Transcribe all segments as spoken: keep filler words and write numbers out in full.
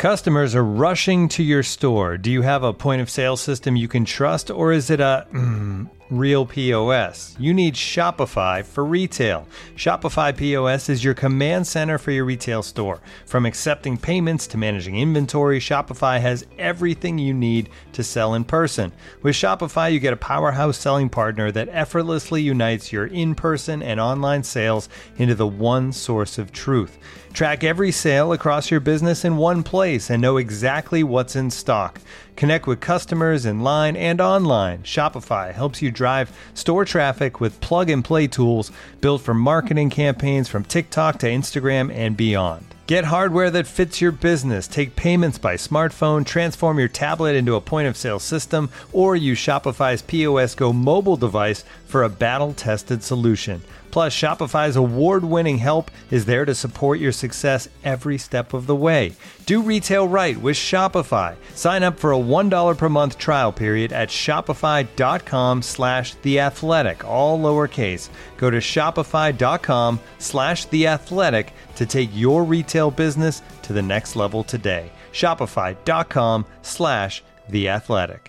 Customers are rushing to your store. Do you have a point of sale system you can trust, or is it a mm, real P O S? You need Shopify for retail. Shopify P O S is your command center for your retail store. From accepting payments to managing inventory, Shopify has everything you need to sell in person. With Shopify, you get a powerhouse selling partner that effortlessly unites your in-person and online sales into the one source of truth. Track every sale across your business in one place and know exactly what's in stock. Connect with customers in line and online. Shopify helps you drive store traffic with plug-and-play tools built for marketing campaigns from TikTok to Instagram and beyond. Get hardware that fits your business. Take payments by smartphone, transform your tablet into a point-of-sale system, or use Shopify's P O S Go mobile device for a battle-tested solution. Plus, Shopify's award-winning help is there to support your success every step of the way. Do retail right with Shopify. Sign up for a one dollar per month trial period at shopify.com slash theathletic, all lowercase. Go to shopify.com slash theathletic to take your retail business to the next level today. Shopify.com slash theathletic.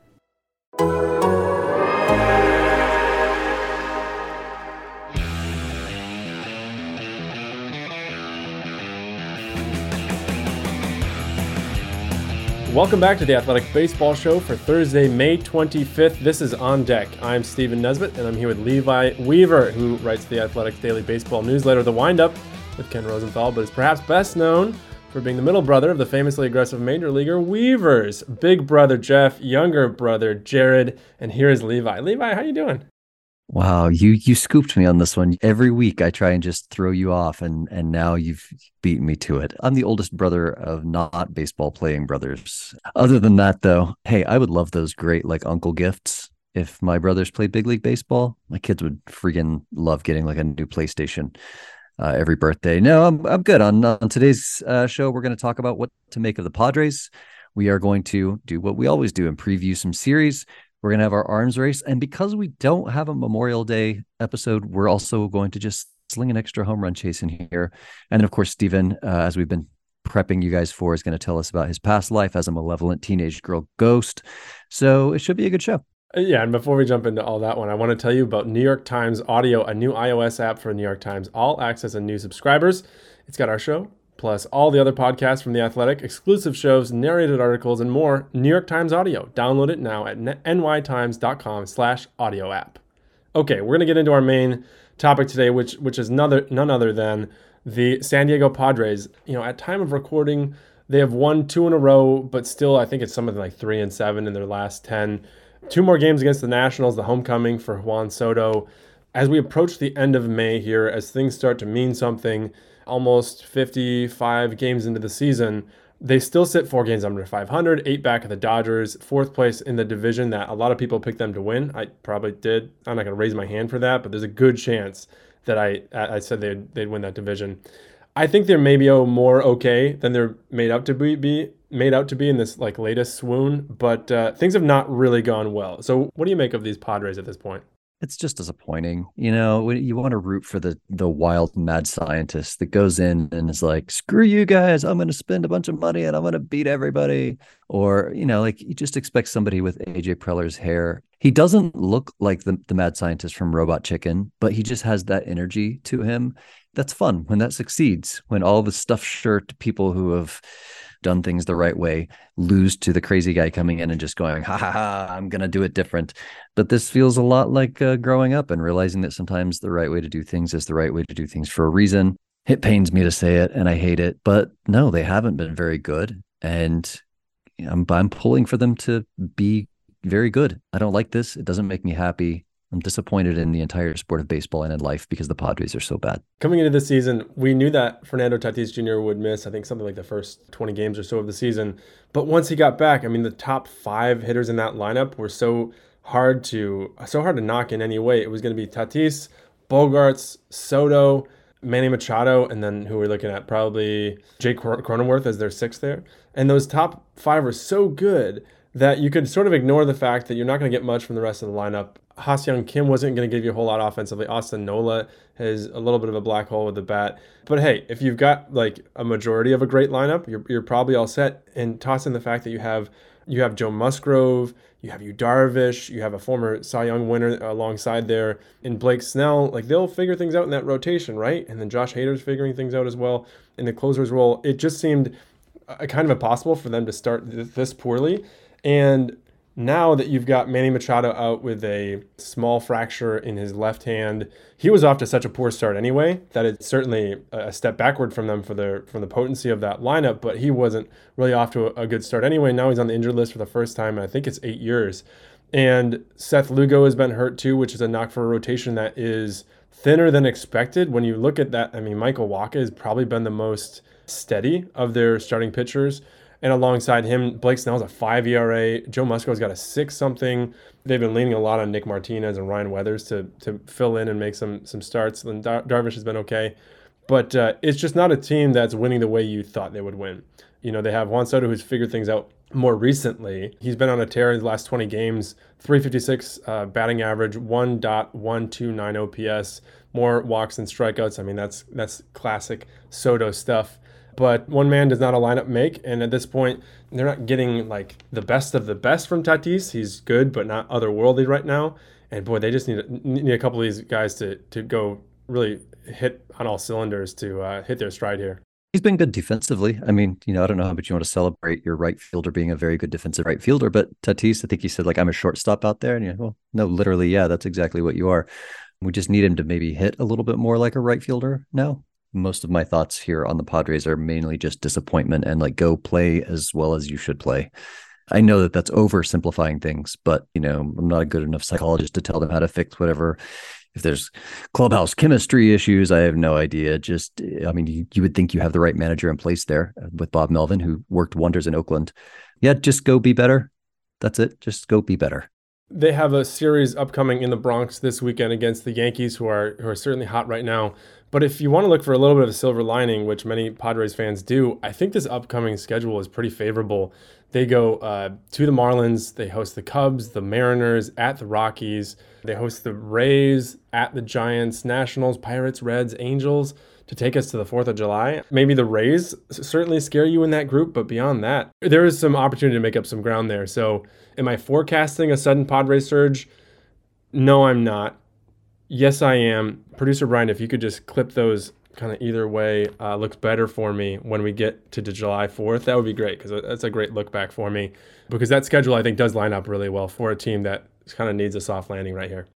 Welcome back to the Athletic Baseball Show for Thursday, May twenty-fifth. This is On Deck. I'm Stephen Nesbitt, and I'm here with Levi Weaver, who writes the Athletics Daily Baseball newsletter, The Windup, with Ken Rosenthal, but is perhaps best known for being the middle brother of the famously aggressive major leaguer Weavers. Big brother Jeff, younger brother Jared, and here is Levi. Levi, how you doing? Wow, you you scooped me on this one. Every week I try and just throw you off, and and now you've beaten me to it. I'm the oldest brother of not baseball playing brothers. Other than that, though, hey, I would love those great like uncle gifts. If my brothers played big league baseball, my kids would freaking love getting like a new PlayStation uh, every birthday. No, I'm I'm good. On on today's uh, show, we're going to talk about what to make of the Padres. We are going to do what we always do and preview some series. We're going to have our arms race. And because we don't have a Memorial Day episode, we're also going to just sling an extra home run chase in here. And then, of course, Stephen, uh, as we've been prepping you guys for, is going to tell us about his past life as a malevolent teenage girl ghost. So it should be a good show. Yeah, and before we jump into all that one, I want to tell you about New York Times Audio, a new iOS app for New York Times All Access and new subscribers. It's got our show, plus all the other podcasts from The Athletic, exclusive shows, narrated articles, and more. New York Times Audio. Download it now at nytimes.com slash audio app. Okay, we're going to get into our main topic today, which which is none other, none other than the San Diego Padres. You know, at time of recording, they have won two in a row, but still I think it's something like three and seven in their last ten. Two more games against the Nationals, the homecoming for Juan Soto. As we approach the end of May here, as things start to mean something, almost fifty-five games into the season, they still sit four games under five hundred, eight back of the Dodgers, fourth place in the division that a lot of people picked them to win. I probably did. I'm not going to raise my hand for that, but there's a good chance that I I said they'd, they'd win that division. I think they're maybe oh, more okay than they're made out to be, be made out to be in this like latest swoon, but uh, things have not really gone well. So what do you make of these Padres at this point? It's just disappointing. You know, you want to root for the the wild mad scientist that goes in and is like, screw you guys, I'm going to spend a bunch of money and I'm going to beat everybody. Or, you know, like you just expect somebody with A J Preller's hair. He doesn't look like the, the mad scientist from Robot Chicken, but he just has that energy to him. That's fun when that succeeds, when all the stuffed shirt people who have done things the right way lose to the crazy guy coming in and just going, ha ha ha, I'm going to do it different. But this feels a lot like uh, growing up and realizing that sometimes the right way to do things is the right way to do things for a reason. It pains me to say it and I hate it, but no, they haven't been very good. And I'm, I'm pulling for them to be very good. I don't like this. It doesn't make me happy. I'm disappointed in the entire sport of baseball and in life because the Padres are so bad. Coming into this season, we knew that Fernando Tatis Junior would miss, I think, something like the first twenty games or so of the season. But once he got back, I mean, the top five hitters in that lineup were so hard to so hard to knock in any way. It was going to be Tatis, Bogarts, Soto, Manny Machado, and then who we're looking at, probably Jake Cronenworth as their sixth there. And those top five are so good that you could sort of ignore the fact that you're not going to get much from the rest of the lineup. Ha-Seong Kim wasn't going to give you a whole lot offensively. Austin Nola has a little bit of a black hole with the bat. But hey, if you've got like a majority of a great lineup, you're, you're probably all set. And toss in the fact that you have you have Joe Musgrove, you have Yu Darvish, you have a former Cy Young winner alongside there, and Blake Snell. Like, they'll figure things out in that rotation, right? And then Josh Hader's figuring things out as well in the closer's role. It just seemed uh, kind of impossible for them to start th- this poorly. And now that you've got Manny Machado out with a small fracture in his left hand, he was off to such a poor start anyway that it's certainly a step backward from them for their from the potency of that lineup. But he wasn't really off to a, a good start anyway. Now he's on the injured list for the first time in I think it's eight years. And Seth Lugo has been hurt too, which is a knock for a rotation that is thinner than expected. When you look at that, I mean, Michael Wacha has probably been the most steady of their starting pitchers. And alongside him, Blake Snell's a five E R A. Joe Musgrove's got a six something. They've been leaning a lot on Nick Martinez and Ryan Weathers to to fill in and make some some starts. And Dar- Darvish has been okay. But uh, it's just not a team that's winning the way you thought they would win. You know, they have Juan Soto, who's figured things out more recently. He's been on a tear in the last twenty games, three fifty-six uh, batting average, one point one two nine O P S, more walks than strikeouts. I mean, that's that's classic Soto stuff. But one man does not a lineup make, and at this point, they're not getting like the best of the best from Tatis. He's good, but not otherworldly right now. And boy, they just need need a couple of these guys to to go really hit on all cylinders to uh, hit their stride here. He's been good defensively. I mean, you know, I don't know how much you want to celebrate your right fielder being a very good defensive right fielder, but Tatis, I think he said, like, I'm a shortstop out there. And you know, well, no, literally, yeah, that's exactly what you are. We just need him to maybe hit a little bit more like a right fielder now. Most of my thoughts here on the Padres are mainly just disappointment and like, go play as well as you should play. I know that that's oversimplifying things, but you know, I'm not a good enough psychologist to tell them how to fix whatever. If there's clubhouse chemistry issues, I have no idea. Just, I mean, you, you would think you have the right manager in place there with Bob Melvin, who worked wonders in Oakland. Yeah, just go be better. That's it. Just go be better. They have a series upcoming in the Bronx this weekend against the Yankees, who are who are certainly hot right now. But if you want to look for a little bit of a silver lining, which many Padres fans do, I think this upcoming schedule is pretty favorable. They go uh, to the Marlins, they host the Cubs, the Mariners, at the Rockies. They host the Rays, at the Giants, Nationals, Pirates, Reds, Angels, to take us to the fourth of July. Maybe the Rays certainly scare you in that group, but beyond that, there is some opportunity to make up some ground there. So am I forecasting a sudden Padres surge? No, I'm not. Yes, I am. Producer Brian, if you could just clip those kind of either way, uh, looks better for me when we get to July fourth, that would be great, because that's a great look back for me. Because that schedule, I think, does line up really well for a team that kind of needs a soft landing right here.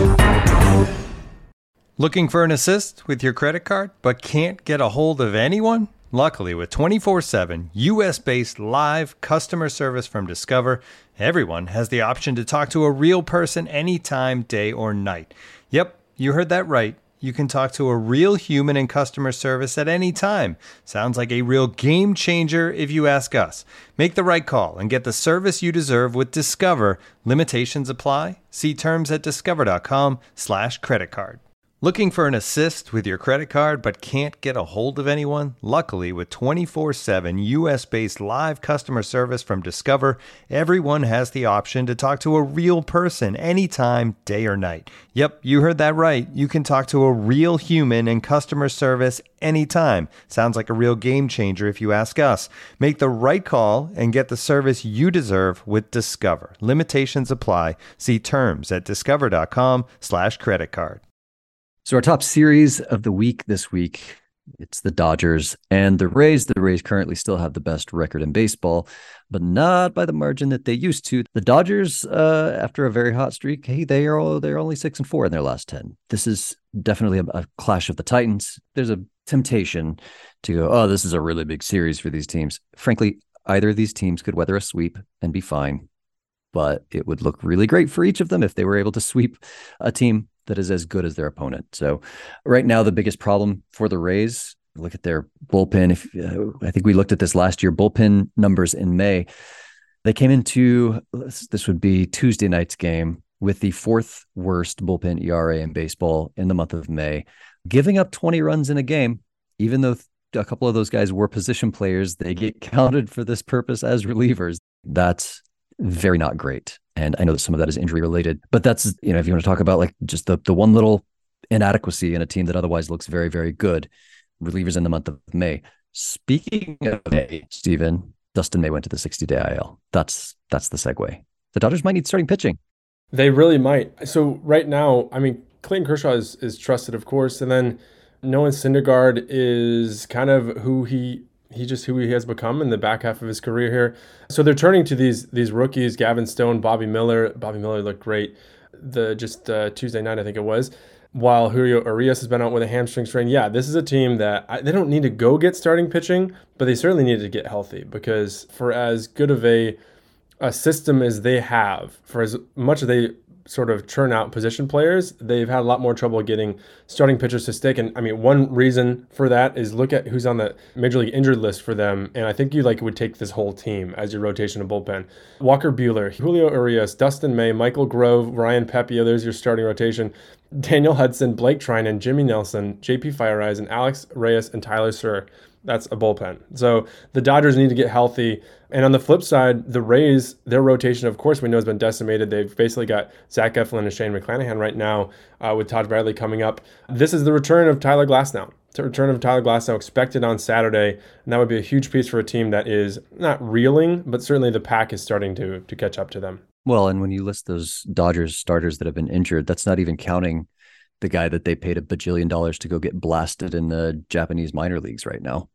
Looking for an assist with your credit card, but can't get a hold of anyone? Luckily, with twenty-four seven U S-based live customer service from Discover, everyone has the option to talk to a real person anytime, day or night. Yep, you heard that right. You can talk to a real human in customer service at any time. Sounds like a real game changer if you ask us. Make the right call and get the service you deserve with Discover. Limitations apply. See terms at discover.com slash credit card. Looking for an assist with your credit card but can't get a hold of anyone? Luckily, with twenty-four seven U S-based live customer service from Discover, everyone has the option to talk to a real person anytime, day or night. Yep, you heard that right. You can talk to a real human in customer service anytime. Sounds like a real game changer if you ask us. Make the right call and get the service you deserve with Discover. Limitations apply. See terms at discover.com slash credit card. So our top series of the week this week, it's the Dodgers and the Rays. The Rays currently still have the best record in baseball, but not by the margin that they used to. The Dodgers, uh, after a very hot streak, hey, they are all, they're only six and four in their last ten. This is definitely a, a clash of the Titans. There's a temptation to go, oh, this is a really big series for these teams. Frankly, either of these teams could weather a sweep and be fine, but it would look really great for each of them if they were able to sweep a team that is as good as their opponent. So right now, the biggest problem for the Rays, look at their bullpen. If uh, I think we looked at this last year, bullpen numbers in May, they came into, this would be Tuesday night's game, with the fourth worst bullpen E R A in baseball in the month of May, giving up twenty runs in a game. Even though a couple of those guys were position players, they get counted for this purpose as relievers. That's very not great. And I know that some of that is injury related, but that's, you know, if you want to talk about like just the, the one little inadequacy in a team that otherwise looks very, very good, relievers in the month of May. Speaking of May, Stephen, Dustin May went to the sixty-day I L. That's that's the segue. The Dodgers might need starting pitching. They really might. So right now, I mean, Clayton Kershaw is, is trusted, of course, and then Noah Syndergaard is kind of who he he just who he has become in the back half of his career here. So they're turning to these these rookies, Gavin Stone, Bobby Miller. Bobby Miller looked great the just uh, Tuesday night, I think it was. While Julio Urias has been out with a hamstring strain, yeah, this is a team that I, they don't need to go get starting pitching, but they certainly need to get healthy, because for as good of a a system as they have, for as much as they sort of churn out position players, they've had a lot more trouble getting starting pitchers to stick. And I mean, one reason for that is look at who's on the major league injured list for them. And I think you like would take this whole team as your rotation of bullpen. Walker Buehler, Julio Urias, Dustin May, Michael Grove, Ryan Pepiot, there's your starting rotation. Daniel Hudson, Blake Trinan, Jimmy Nelson, J P Fireeyes, and Alex Reyes and Tyler Suhr. That's a bullpen. So the Dodgers need to get healthy. And on the flip side, the Rays, their rotation, of course, we know has been decimated. They've basically got Zach Eflin and Shane McClanahan right now, uh, with Todd Bradley coming up. This is the return of Tyler Glasnow. The return of Tyler Glasnow expected on Saturday, and that would be a huge piece for a team that is not reeling, but certainly the pack is starting to to catch up to them. Well, and when you list those Dodgers starters that have been injured, that's not even counting the guy that they paid a bajillion dollars to go get blasted in the Japanese minor leagues right now.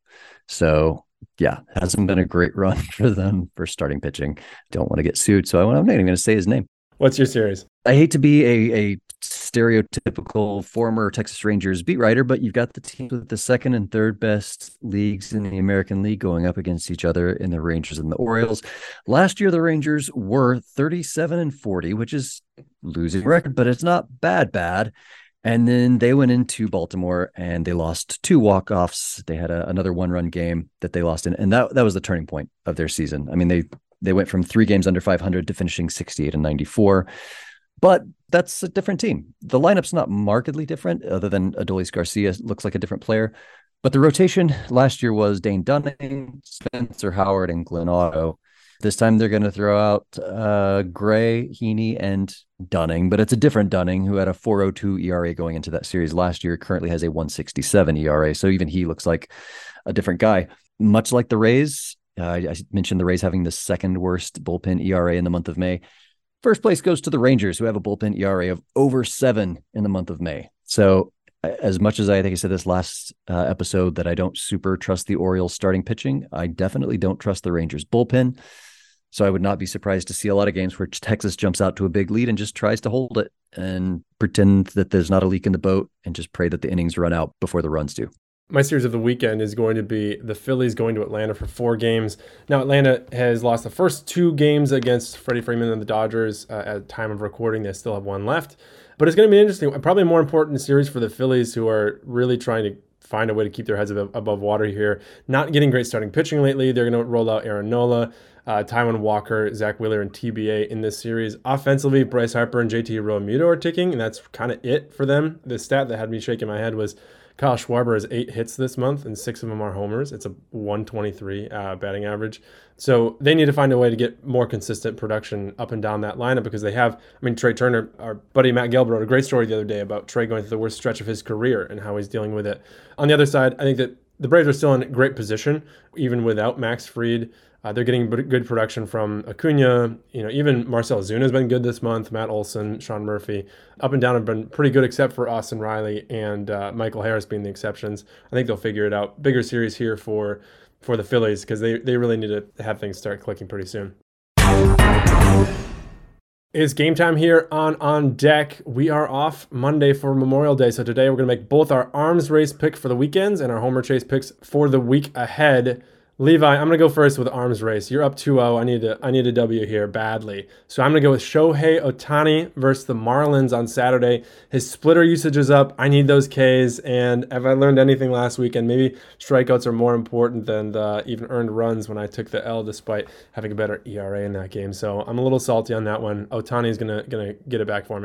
So yeah, hasn't been a great run for them for starting pitching. Don't want to get sued, so I'm not even going to say his name. What's your series? I hate to be a, a stereotypical former Texas Rangers beat writer, but you've got the teams with the second and third best leagues in the American League going up against each other in the Rangers and the Orioles. Last year, the Rangers were thirty-seven and forty, which is losing record, but it's not bad, bad. And then they went into Baltimore and they lost two walk-offs. They had a, another one-run game that they lost in, and that that was the turning point of their season. I mean, they they went from three games under five hundred to finishing sixty-eight and ninety-four. But that's a different team. The lineup's not markedly different, other than Adolis Garcia looks like a different player. But the rotation last year was Dane Dunning, Spencer Howard, and Glenn Otto. This time they're going to throw out uh, Gray, Heaney, and Dunning, but it's a different Dunning who had a four oh two E R A going into that series last year, currently has a one sixty-seven E R A. So even he looks like a different guy. Much like the Rays, uh, I mentioned the Rays having the second worst bullpen E R A in the month of May. First place goes to the Rangers, who have a bullpen E R A of over seven in the month of May. So as much as I think I said this last uh, episode that I don't super trust the Orioles starting pitching, I definitely don't trust the Rangers bullpen. So I would not be surprised to see a lot of games where Texas jumps out to a big lead and just tries to hold it and pretend that there's not a leak in the boat and just pray that the innings run out before the runs do. My series of the weekend is going to be the Phillies going to Atlanta for four games. Now, Atlanta has lost the first two games against Freddie Freeman and the Dodgers uh, at time of recording. They still have one left. But it's going to be interesting, probably a more important series for the Phillies, who are really trying to find a way to keep their heads above water here. Not getting great starting pitching lately. They're going to roll out Aaron Nola, uh, Taijuan Walker, Zach Wheeler, and T B A in this series. Offensively, Bryce Harper and J T Realmuto are ticking, and that's kind of it for them. The stat that had me shaking my head was Kyle Schwarber has eight hits this month, and six of them are homers. It's a one twenty-three uh, batting average. So they need to find a way to get more consistent production up and down that lineup, because they have, I mean, Trey Turner, our buddy Matt Gelb wrote a great story the other day about Trey going through the worst stretch of his career and how he's dealing with it. On the other side, I think that the Braves are still in a great position, even without Max Fried. Uh, they're getting good production from Acuna. You know, even Marcell Ozuna has been good this month. Matt Olson, Sean Murphy, up and down have been pretty good, except for Austin Riley and uh, Michael Harris being the exceptions. I think they'll figure it out. Bigger series here for for the Phillies, because they, they really need to have things start clicking pretty soon. It's game time here on On Deck. We are off Monday for Memorial Day, so today we're going to make both our arms race pick for the weekends and our Homer Chase picks for the week ahead. Levi, I'm going to go first with arms race. You're up two oh. I need a, I need a W here badly. So I'm going to go with Shohei Ohtani versus the Marlins on Saturday. His splitter usage is up. I need those Ks. And if I learned anything last weekend, maybe strikeouts are more important than the even earned runs when I took the L despite having a better E R A in that game. So I'm a little salty on that one. Ohtani is going to going to get it back for me.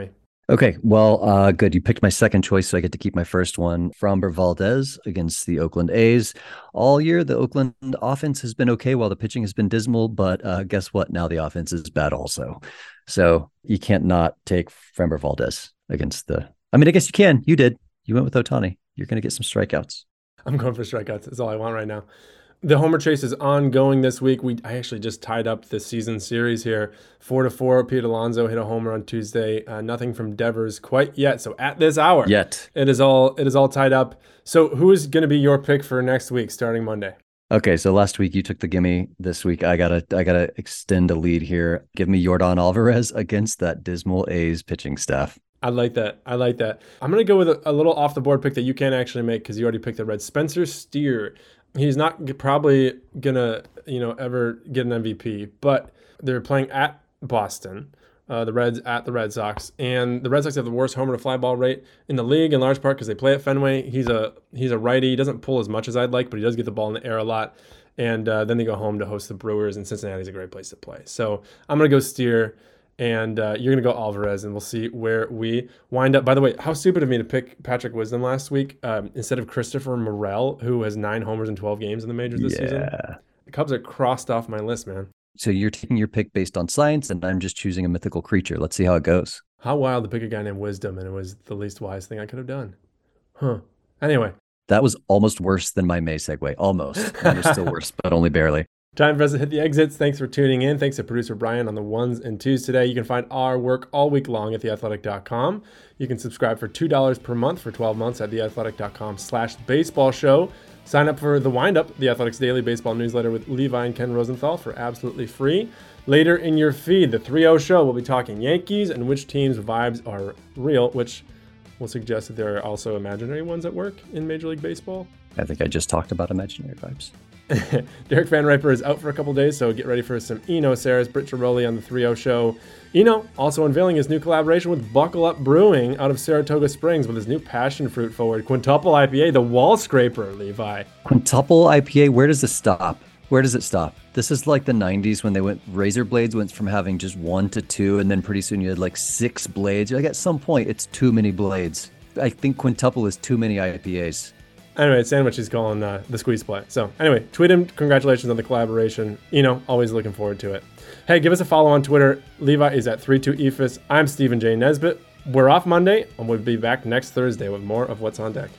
Okay, well, uh, good. You picked my second choice, so I get to keep my first one. Framber Valdez against the Oakland A's. All year, the Oakland offense has been okay while the pitching has been dismal, but uh, guess what? Now the offense is bad also. So you can't not take Framber Valdez against the... I mean, I guess you can. You did. You went with Ohtani. You're going to get some strikeouts. I'm going for strikeouts. That's all I want right now. The homer chase is ongoing this week. We I actually just tied up the season series here. Four to four. Pete Alonso hit a homer on Tuesday. Uh, nothing from Devers quite yet. So at this hour, Yet. it is all it is all tied up. So who is going to be your pick for next week, starting Monday? Okay, so last week you took the gimme. This week I gotta I gotta extend a lead here. Give me Yordan Alvarez against that dismal A's pitching staff. I like that. I like that. I'm going to go with a, a little off the board pick that you can't actually make because you already picked the Reds. Spencer Steer. He's not probably going to, you know, ever get an M V P, but they're playing at Boston, uh, the Reds at the Red Sox, and the Red Sox have the worst homer to fly ball rate in the league in large part because they play at Fenway. He's a he's a righty. He doesn't pull as much as I'd like, but he does get the ball in the air a lot. And uh, then they go home to host the Brewers, and Cincinnati's a great place to play. So I'm going to go Steer. And uh, you're going to go Alvarez, and we'll see where we wind up. By the way, how stupid of me to pick Patrick Wisdom last week um, instead of Christopher Morel, who has nine homers in twelve games in the majors this yeah. season. The Cubs are crossed off my list, man. So you're taking your pick based on science, and I'm just choosing a mythical creature. Let's see how it goes. How wild to pick a guy named Wisdom, and it was the least wise thing I could have done. Huh. Anyway. That was almost worse than my May segue. Almost. Mine was still worse, but only barely. Time for us to hit the exits. Thanks for tuning in. Thanks to producer Brian on the ones and twos today. You can find our work all week long at the athletic dot com. You can subscribe for two dollars per month for twelve months at the athletic dot com slash baseball show. Sign up for The Windup, the Athletics daily baseball newsletter with Levi and Ken Rosenthal for absolutely free. Later in your feed, the three oh show, we'll be talking Yankees and which teams' vibes are real, which will suggest that there are also imaginary ones at work in Major League Baseball. I think I just talked about imaginary vibes. Derek Van Riper is out for a couple days, so get ready for some Eno Saris, Britt Giroli on the three oh show. Eno also unveiling his new collaboration with Buckle Up Brewing out of Saratoga Springs with his new passion fruit forward quintuple I P A, the Wall Scraper, Levi. Quintuple I P A, where does this stop? Where does it stop? This is like the nineties when they went, razor blades went from having just one to two, and then pretty soon you had like six blades. Like at some point, it's too many blades. I think quintuple is too many I P As. Anyway, Sandwich is calling uh, the squeeze play. So anyway, tweet him. Congratulations on the collaboration. You know, always looking forward to it. Hey, give us a follow on Twitter. Levi is at thirty-two E F I S. I'm Stephen J. Nesbitt. We're off Monday, and we'll be back next Thursday with more of What's on Deck.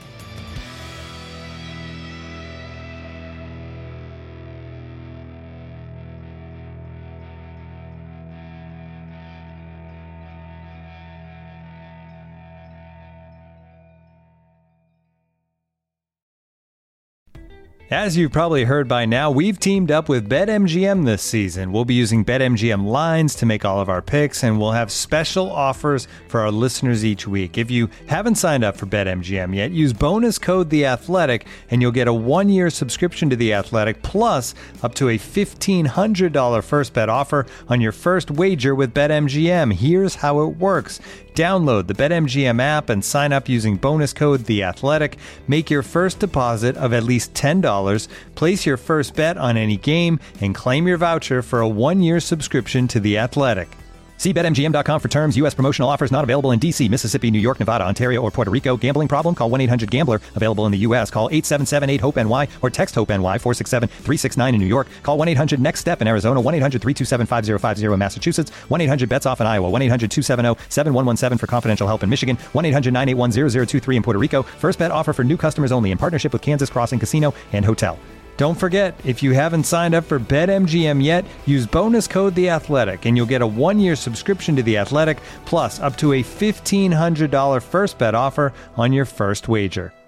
As you've probably heard by now, we've teamed up with BetMGM this season. We'll be using BetMGM lines to make all of our picks, and we'll have special offers for our listeners each week. If you haven't signed up for BetMGM yet, use bonus code The Athletic, and you'll get a one-year subscription to The Athletic, plus up to a fifteen hundred dollars first bet offer on your first wager with BetMGM. Here's how it works. Download the BetMGM app and sign up using bonus code The Athletic. Make your first deposit of at least ten dollars, place your first bet on any game, and claim your voucher for a one-year subscription to The Athletic. See Bet M G M dot com for terms. U S promotional offers not available in D C, Mississippi, New York, Nevada, Ontario, or Puerto Rico. Gambling problem? Call one eight hundred gambler. Available in the U S. Call eight seven seven eight hope N Y or text HOPE-NY four six seven three six nine in New York. Call one eight hundred next step in Arizona. one eight hundred three two seven five zero five zero in Massachusetts. one eight hundred bets off in Iowa. one eight hundred two seven zero seven one one seven for confidential help in Michigan. one eight hundred nine eight one zero zero two three in Puerto Rico. First bet offer for new customers only in partnership with Kansas Crossing Casino and Hotel. Don't forget, if you haven't signed up for BetMGM yet, use bonus code The Athletic, and you'll get a one-year subscription to The Athletic, plus up to a fifteen hundred dollars first bet offer on your first wager.